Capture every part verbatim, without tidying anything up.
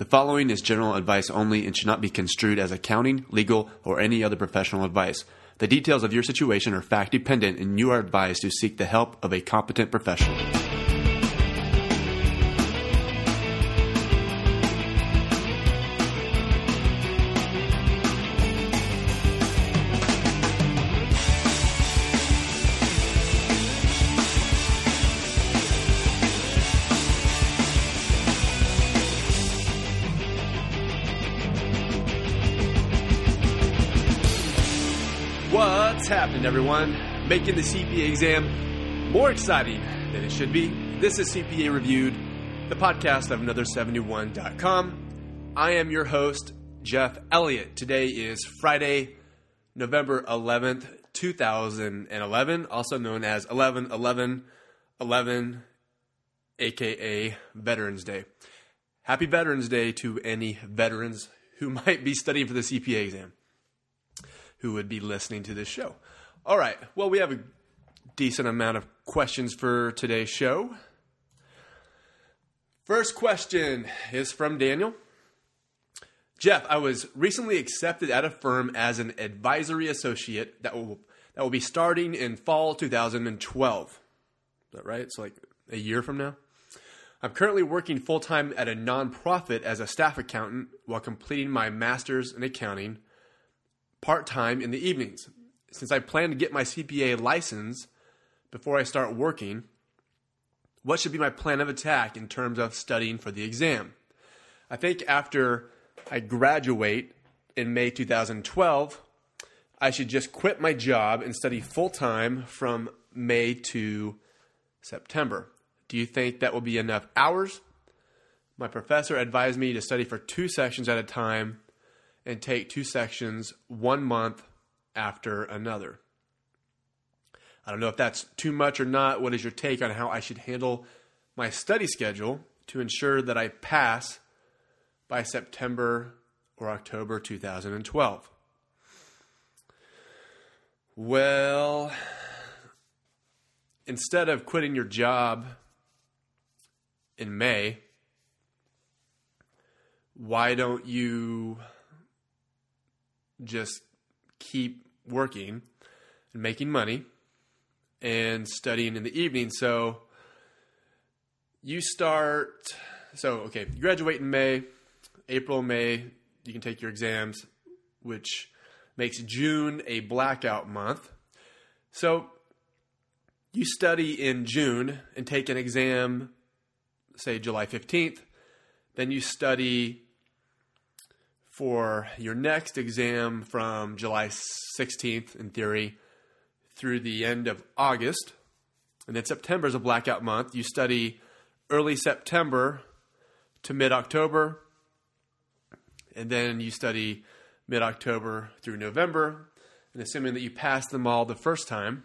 The following is general advice only and should not be construed as accounting, legal, or any other professional advice. The details of your situation are fact dependent, and you are advised to seek the help of a competent professional. What's happening, everyone? Making the C P A exam more exciting than it should be. This is C P A Reviewed, the podcast of another seventy-one dot com. I am your host, Jeff Elliott. Today is Friday, November eleventh, two thousand eleven, also known as eleven eleven eleven, aka Veterans Day. Happy Veterans Day to any veterans who might be studying for the C P A exam, who would be listening to this show. All right, well, we have a decent amount of questions for today's show. First question is from Daniel. Jeff, I was recently accepted at a firm as an advisory associate that will that will be starting in fall two thousand twelve. Is that right? It's like a year from now. I'm currently working full-time at a nonprofit as a staff accountant while completing my master's in accounting part-time in the evenings. Since I plan to get my C P A license before I start working, what should be my plan of attack in terms of studying for the exam? I think after I graduate in May two thousand twelve, I should just quit my job and study full-time from May to September. Do you think that will be enough hours? My professor advised me to study for two sections at a time and take two sections one month after another. I don't know if that's too much or not. What is your take on how I should handle my study schedule to ensure that I pass by September or October two thousand twelve? Well, instead of quitting your job in May, why don't you just keep working and making money and studying in the evening? So you start, so okay, you graduate in May, April, May, you can take your exams, which makes June a blackout month. So you study in June and take an exam, say July fifteenth, then you study for your next exam from July sixteenth, in theory, through the end of August. And then September is a blackout month. You study early September to mid-October. And then you study mid-October through November. And assuming that you pass them all the first time,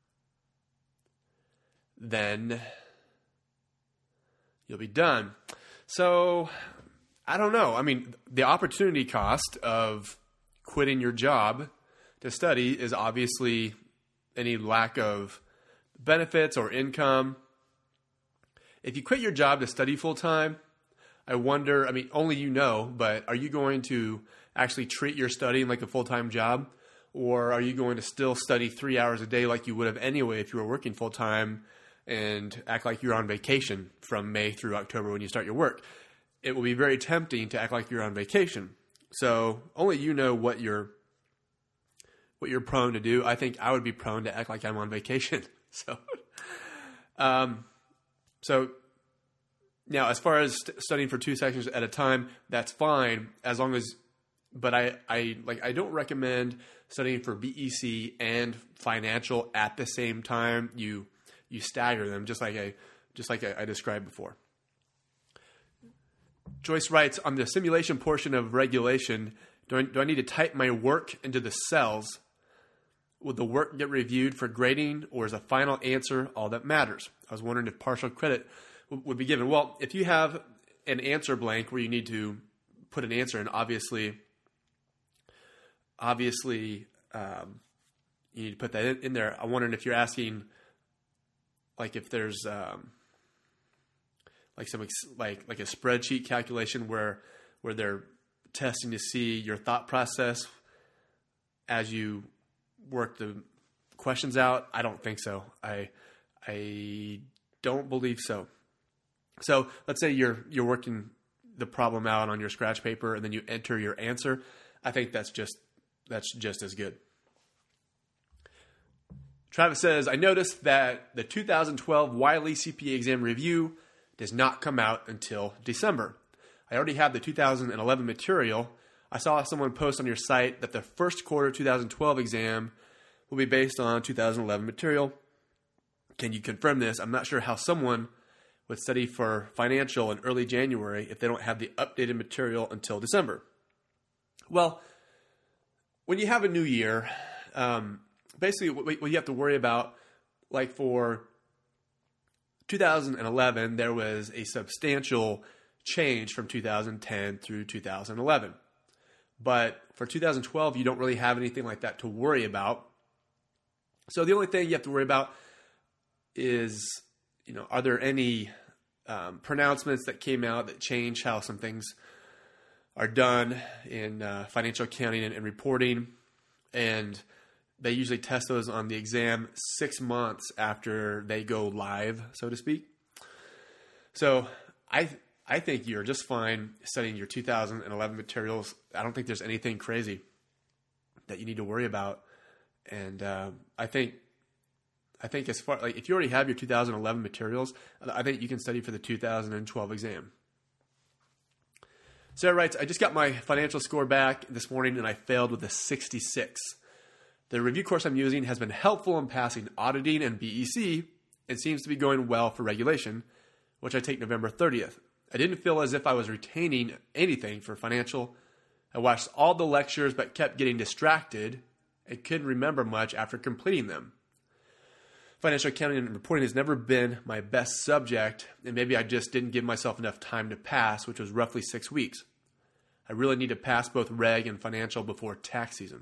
then you'll be done. So I don't know. I mean, the opportunity cost of quitting your job to study is obviously any lack of benefits or income. If you quit your job to study full-time, I wonder, I mean, only you know, but are you going to actually treat your studying like a full-time job? Or are you going to still study three hours a day like you would have anyway if you were working full-time and act like you're on vacation from May through October when you start your work? It will be very tempting to act like you're on vacation. So only you know what you're what you're prone to do. I think I would be prone to act like I'm on vacation. So, um, so now as far as st- studying for two sections at a time, that's fine as long as. But I, I like I don't recommend studying for B E C and financial at the same time. You you stagger them just like I just like I, I described before. Joyce writes, on the simulation portion of regulation, do I, do I need to type my work into the cells? Will the work get reviewed for grading, or is a final answer all that matters? I was wondering if partial credit w- would be given. Well, if you have an answer blank where you need to put an answer in, obviously, obviously um, you need to put that in, in there. I'm wondering if you're asking, like if there's um, like some ex- like like a spreadsheet calculation where where they're testing to see your thought process as you work the questions out? I don't think so. I I don't believe so. So let's say you're you're working the problem out on your scratch paper and then you enter your answer. I think that's just that's just as good. Travis says, I noticed that the two thousand twelve Wiley C P A exam review does not come out until December. I already have the two thousand eleven material. I saw someone post on your site that the first quarter two thousand twelve exam will be based on two thousand eleven material. Can you confirm this? I'm not sure how someone would study for financial in early January if they don't have the updated material until December. Well, when you have a new year, um, basically what, what you have to worry about, like for two thousand eleven, there was a substantial change from two thousand ten through two thousand eleven. But for two thousand twelve, you don't really have anything like that to worry about. So the only thing you have to worry about is, you know, are there any um, pronouncements that came out that change how some things are done in uh, financial accounting and, and reporting? And they usually test those on the exam six months after they go live, so to speak. So I I think you're just fine studying your two thousand eleven materials. I don't think there's anything crazy that you need to worry about. And uh, I think I think as far like if you already have your two thousand eleven materials, I think you can study for the two thousand twelve exam. Sarah writes, I just got my financial score back this morning and I failed with a sixty-six. The review course I'm using has been helpful in passing auditing and B E C and seems to be going well for regulation, which I take November thirtieth. I didn't feel as if I was retaining anything for financial. I watched all the lectures but kept getting distracted and couldn't remember much after completing them. Financial accounting and reporting has never been my best subject, and maybe I just didn't give myself enough time to pass, which was roughly six weeks. I really need to pass both reg and financial before tax season.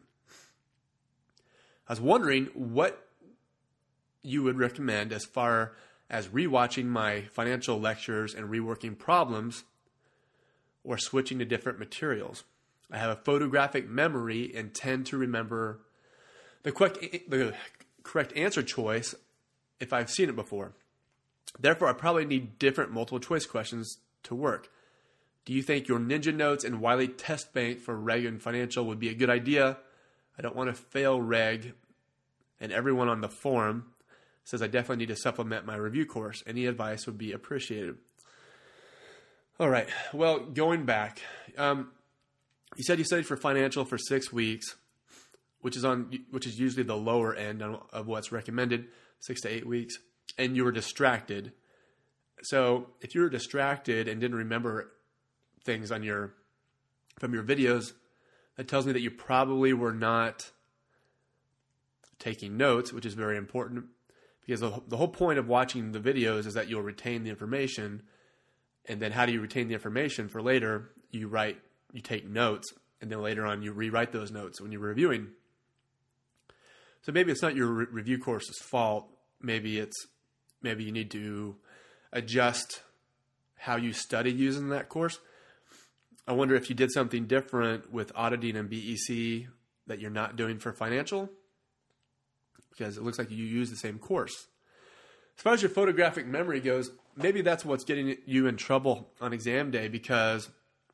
I was wondering what you would recommend as far as rewatching my financial lectures and reworking problems or switching to different materials. I have a photographic memory and tend to remember the correct, the correct answer choice if I've seen it before. Therefore, I probably need different multiple choice questions to work. Do you think your Ninja Notes and Wiley Test Bank for Reg and Financial would be a good idea? I don't want to fail Reg, and everyone on the forum says I definitely need to supplement my review course. Any advice would be appreciated. All right. Well, going back, um, you said you studied for financial for six weeks, which is on which is usually the lower end of what's recommended, six to eight weeks, and you were distracted. So if you were distracted and didn't remember things on your from your videos, that tells me that you probably were not taking notes, which is very important, because the, the whole point of watching the videos is that you'll retain the information. And then how do you retain the information for later? You write, you take notes, and then later on you rewrite those notes when you're reviewing. So maybe it's not your re- review course's fault. Maybe it's maybe you need to adjust how you study using that course. I wonder if you did something different with auditing and B E C that you're not doing for financial, because it looks like you use the same course. As far as your photographic memory goes, maybe that's what's getting you in trouble on exam day, because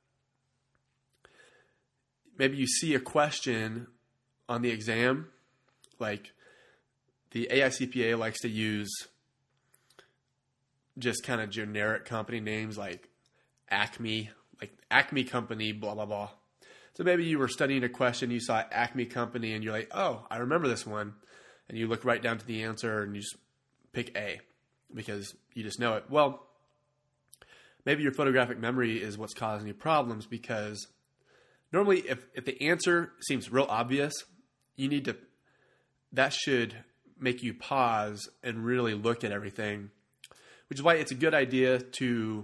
maybe you see a question on the exam, like the A I C P A likes to use just kind of generic company names like Acme, like Acme Company, blah, blah, blah. So maybe you were studying a question, you saw Acme Company, and you're like, oh, I remember this one. And you look right down to the answer and you just pick A because you just know it. Well, maybe your photographic memory is what's causing you problems, because normally if, if the answer seems real obvious, you need to, that should make you pause and really look at everything, which is why it's a good idea to,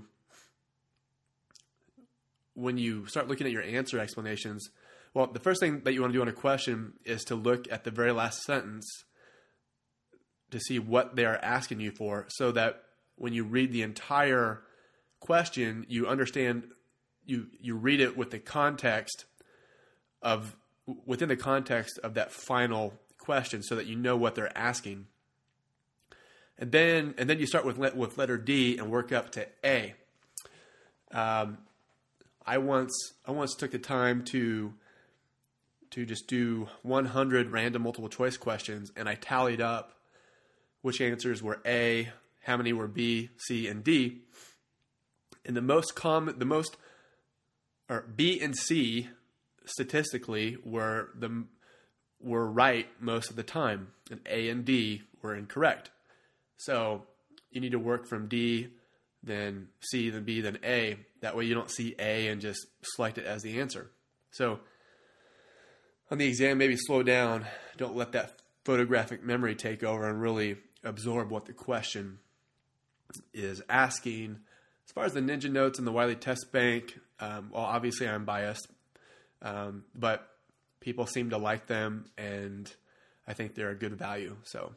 when you start looking at your answer explanations, well, the first thing that you want to do on a question is to look at the very last sentence to see what they are asking you for, so that when you read the entire question, you understand you you read it with the context of within the context of that final question, so that you know what they're asking. And then and then you start with with letter D and work up to A. Um, I once I once took the time to to just do one hundred random multiple choice questions, and I tallied up which answers were A, how many were B, C, and D. And the most common, the most, or B and C statistically were the were right most of the time, and A and D were incorrect. So you need to work from D, then C, then B, then A. That way you don't see A and just select it as the answer. So on the exam, maybe slow down. Don't let that photographic memory take over and really absorb what the question is asking. As far as the Ninja Notes and the Wiley Test Bank, um, well, obviously I'm biased, um, but people seem to like them, and I think they're a good value. So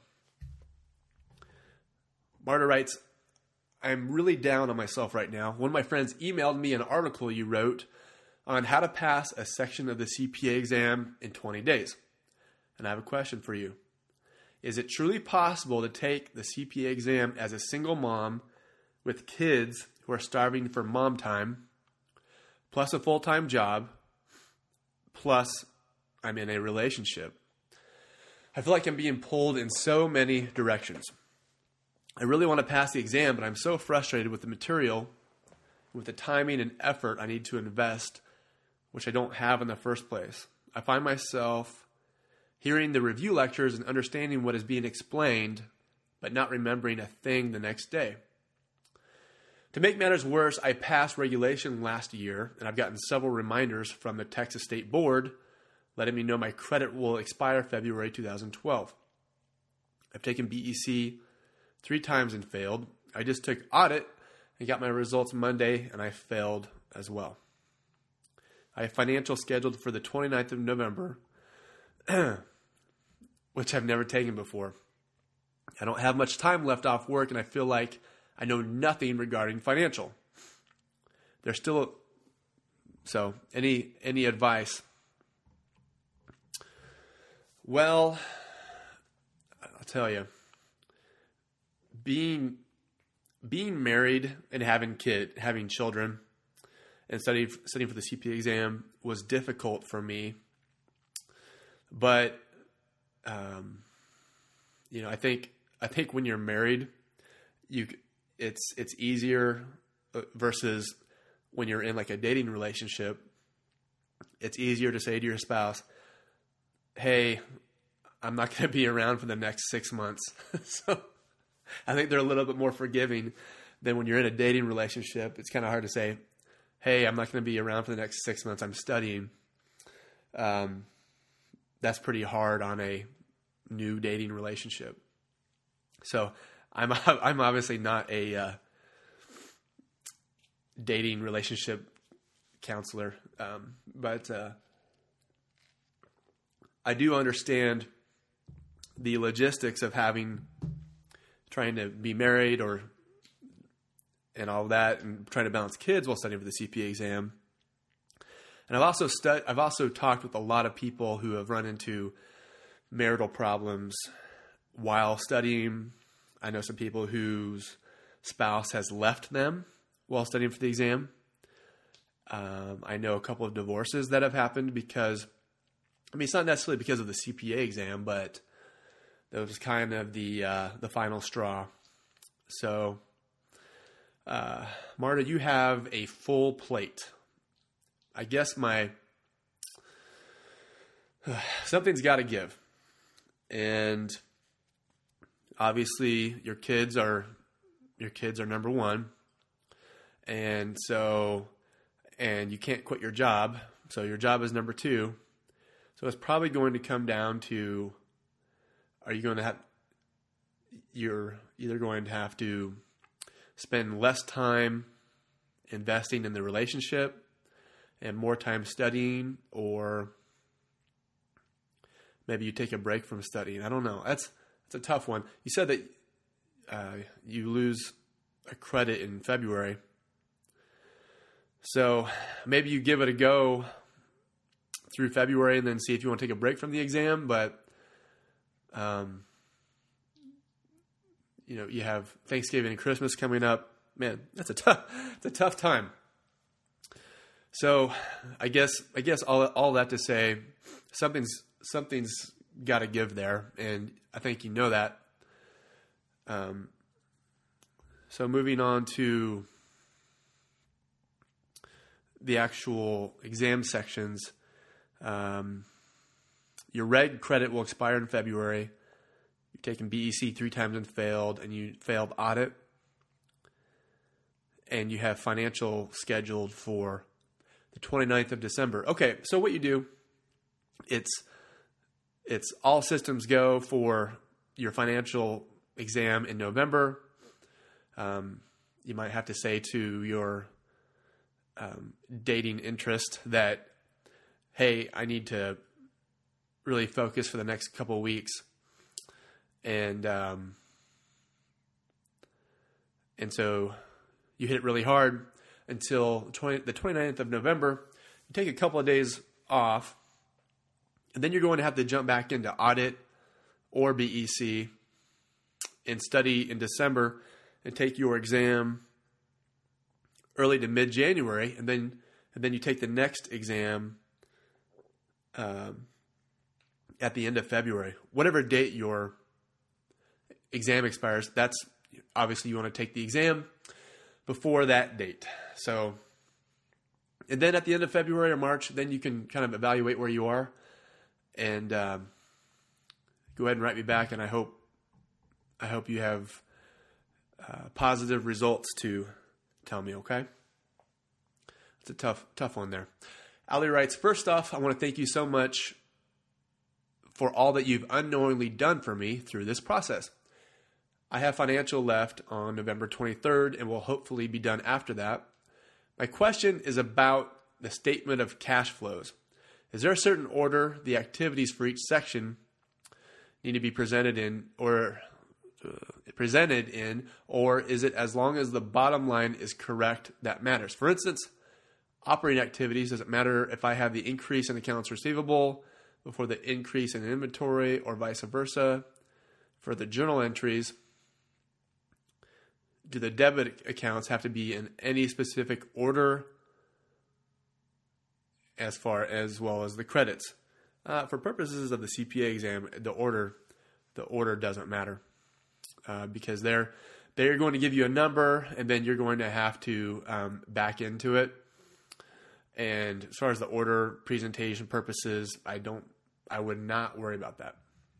Marta writes, I'm really down on myself right now. One of my friends emailed me an article you wrote on how to pass a section of the C P A exam in twenty days. And I have a question for you. Is it truly possible to take the C P A exam as a single mom with kids who are starving for mom time, plus a full-time job, plus I'm in a relationship? I feel like I'm being pulled in so many directions. I really want to pass the exam, but I'm so frustrated with the material, with the timing and effort I need to invest, which I don't have in the first place. I find myself hearing the review lectures and understanding what is being explained, but not remembering a thing the next day. To make matters worse, I passed regulation last year, and I've gotten several reminders from the Texas State Board letting me know my credit will expire February two thousand twelve. I've taken B E C three times and failed. I just took audit and got my results Monday, and I failed as well. I have financial scheduled for the twenty-ninth of November, which I've never taken before. I don't have much time left off work, and I feel like I know nothing regarding financial. There's still, a, so any any advice? Well, I'll tell you, being being married and having kid having children and studying studying for the C P A exam was difficult for me. But um, you know, I think I think when you're married, you it's it's easier versus when you're in like a dating relationship. It's easier to say to your spouse, "Hey, I'm not going to be around for the next six months." So I think they're a little bit more forgiving than when you're in a dating relationship. It's kind of hard to say, "Hey, I'm not going to be around for the next six months. I'm studying." Um, that's pretty hard on a new dating relationship. So I'm I'm obviously not a uh, dating relationship counselor, um, but uh, I do understand the logistics of having trying to be married or and all that, and trying to balance kids while studying for the C P A exam. And I've also stud- I've also talked with a lot of people who have run into marital problems while studying. I know some people whose spouse has left them while studying for the exam. Um, I know a couple of divorces that have happened because, I mean, it's not necessarily because of the C P A exam, but that was kind of the uh, the final straw. So, uh, Marta, you have a full plate. I guess my uh, something's got to give, and obviously your kids are your kids are number one, and so and you can't quit your job, so your job is number two. So it's probably going to come down to, are you going to have you're either going to have to spend less time investing in the relationship and more time studying, or maybe you take a break from studying. I don't know. That's that's a tough one. You said that uh, you lose a credit in February. So maybe you give it a go through February and then see if you want to take a break from the exam. But, um, you know, you have Thanksgiving and Christmas coming up. Man, that's a tough, it's a tough time. So I guess, I guess all, all that to say, something's, something's got to give there. And I think you know that. Um, so moving on to the actual exam sections, um, your reg credit will expire in February. You've taken B E C three times and failed, and you failed audit. And you have financial scheduled for the twenty-ninth of December. Okay, so what you do, it's it's all systems go for your financial exam in November. Um, you might have to say to your um, dating interest that, hey, I need to really focus for the next couple of weeks. And um, and so you hit it really hard until twenty, the twenty-ninth of November. You take a couple of days off, and then you're going to have to jump back into audit or B E C and study in December and take your exam early to mid-January, and then and then you take the next exam um, at the end of February. Whatever date your exam expires, that's obviously you want to take the exam before that date. So, and then at the end of February or March, then you can kind of evaluate where you are and um, go ahead and write me back. And I hope, I hope you have uh, positive results to tell me. Okay. It's a tough, tough one there. Ali writes, first off, I want to thank you so much for all that you've unknowingly done for me through this process. I have financial left on November twenty-third and will hopefully be done after that. My question is about the statement of cash flows. Is there a certain order the activities for each section need to be presented in or uh, presented in, or is it as long as the bottom line is correct that matters? For instance, operating activities, does it matter if I have the increase in accounts receivable before the increase in inventory or vice versa? For the journal entries, do the debit accounts have to be in any specific order as far as well as the credits? Uh, for purposes of the C P A exam, the order the order doesn't matter uh, because they're they're going to give you a number and then you're going to have to um, back into it. And as far as the order presentation purposes, I don't I would not worry about that.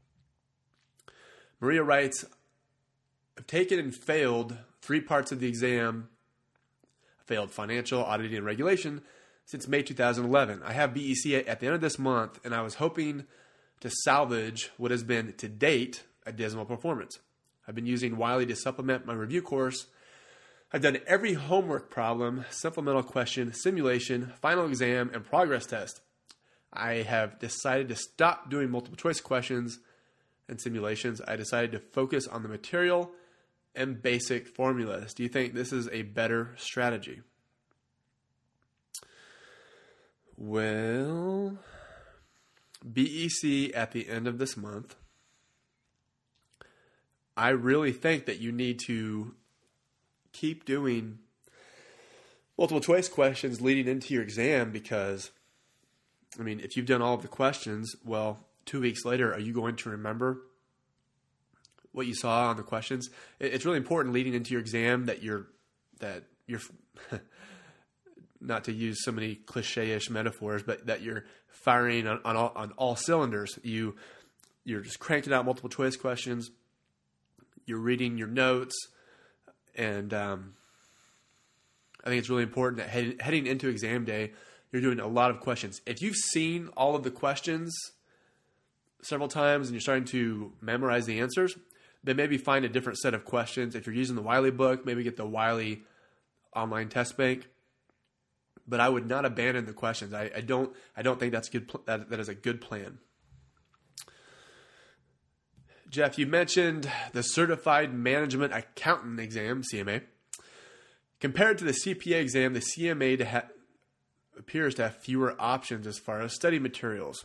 Maria writes, I've taken and failed three parts of the exam. I failed financial, auditing, and regulation since May two thousand eleven. I have B E C at the end of this month, and I was hoping to salvage what has been, to date, a dismal performance. I've been using Wiley to supplement my review course. I've done every homework problem, supplemental question, simulation, final exam, and progress test. I have decided to stop doing multiple choice questions and simulations. I decided to focus on the material and basic formulas. Do you think this is a better strategy? Well, B E C at the end of this month. I really think that you need to keep doing multiple choice questions leading into your exam because, I mean, if you've done all of the questions, well, two weeks later, are you going to remember what you saw on the questions? It's really important leading into your exam that you're, that you're, not to use so many cliche-ish metaphors, but that you're firing on, on all, on all cylinders. You, you're just cranking out multiple choice questions. You're reading your notes. And um, I think it's really important that head, heading into exam day, you're doing a lot of questions. If you've seen all of the questions several times and you're starting to memorize the answers, then maybe find a different set of questions. If you're using the Wiley book, maybe get the Wiley online test bank. But I would not abandon the questions. I, I don't. I don't think that's good. Pl- that, that is a good plan. Jeff, you mentioned the Certified Management Accountant exam, C M A. Compared to the C P A exam, the C M A to ha- appears to have fewer options as far as study materials.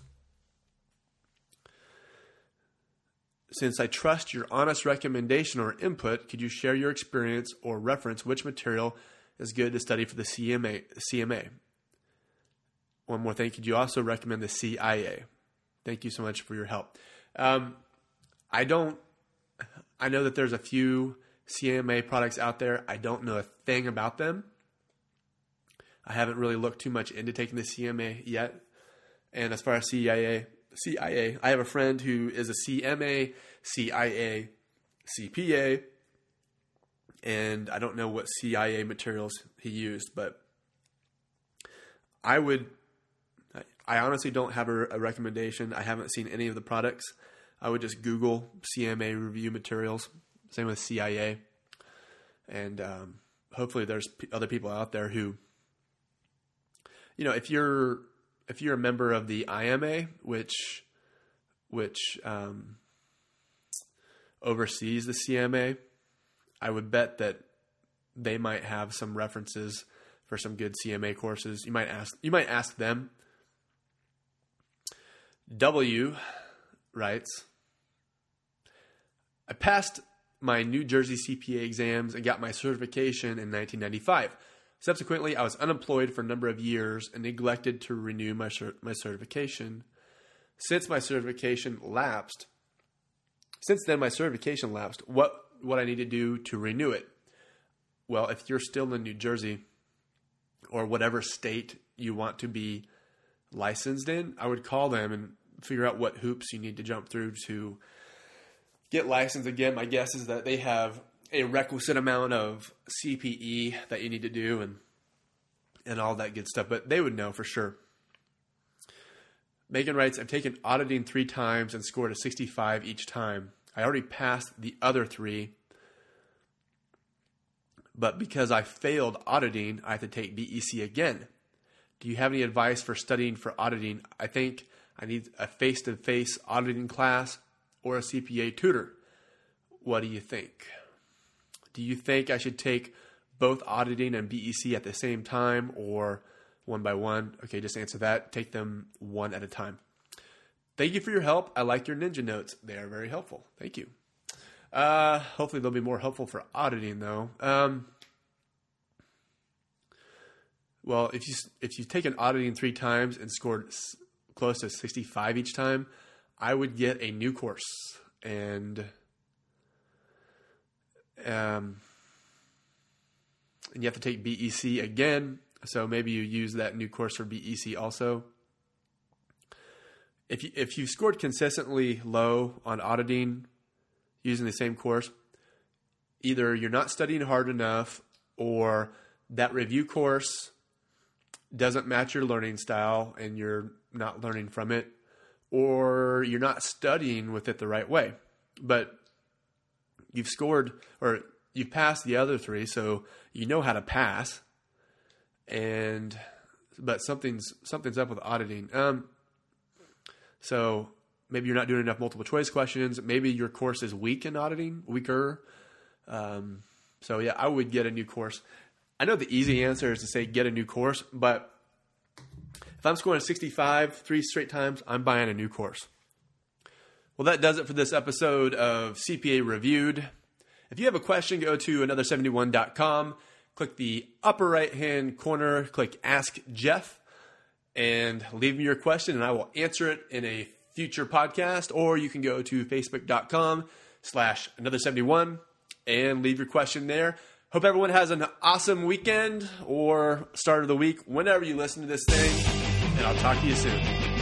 Since I trust your honest recommendation or input, could you share your experience or reference which material is good to study for the C M A? C M A? One more thing, could you also recommend the C I A? Thank you so much for your help. Um, I don't, I know that there's a few C M A products out there. I don't know a thing about them. I haven't really looked too much into taking the C M A yet. And as far as C I A, C I A, I have a friend who is a C M A, C I A, C P A, and I don't know what C I A materials he used, but I would, I honestly don't have a, a recommendation. I haven't seen any of the products. I would just Google C M A review materials. Same with C I A. And um, hopefully there's p- other people out there who, you know, if you're if you're a member of the I M A, which which um, oversees the C M A, I would bet that they might have some references for some good C M A courses. You might ask you might ask them. W writes, I passed my New Jersey C P A exams and got my certification in nineteen ninety-five. Subsequently, I was unemployed for a number of years and neglected to renew my cert- my certification. Since my certification lapsed, since then my certification lapsed, what what I need to do to renew it? Well, if you're still in New Jersey or whatever state you want to be licensed in, I would call them and figure out what hoops you need to jump through to get licensed again. My guess is that they have a requisite amount of C P E that you need to do and and all that good stuff, but they would know for sure. Megan writes, I've taken auditing three times and scored a sixty-five each time. I already passed the other three, but because I failed auditing, I have to take B E C again. Do you have any advice for studying for auditing? I think I need a face-to-face auditing class or a C P A tutor. What do you think? Do you think I should take both auditing and B E C at the same time or one by one? Okay, just answer that. Take them one at a time. Thank you for your help. I like your ninja notes. They are very helpful. Thank you. Uh, hopefully they'll be more helpful for auditing though. Um, well, if you if you've taken auditing three times and scored s- close to sixty-five each time, I would get a new course and um, and you have to take B E C again. So maybe you use that new course for B E C also. If you, if you scored consistently low on auditing using the same course, either you're not studying hard enough or that review course doesn't match your learning style and you're not learning from it, or you're not studying with it the right way. But you've scored or you've passed the other three, so you know how to pass. And but something's something's up with auditing. Um, so maybe you're not doing enough multiple choice questions. Maybe your course is weak in auditing, weaker. Um, so yeah, I would get a new course. I know the easy answer is to say get a new course, but if I'm scoring sixty-five three straight times, I'm buying a new course. Well, that does it for this episode of C P A Reviewed. If you have a question, go to another seventy-one dot com. Click the upper right-hand corner, click Ask Jeff, and leave me your question, and I will answer it in a future podcast. Or you can go to facebook.com slash another 71 and leave your question there. Hope everyone has an awesome weekend or start of the week whenever you listen to this thing, and I'll talk to you soon.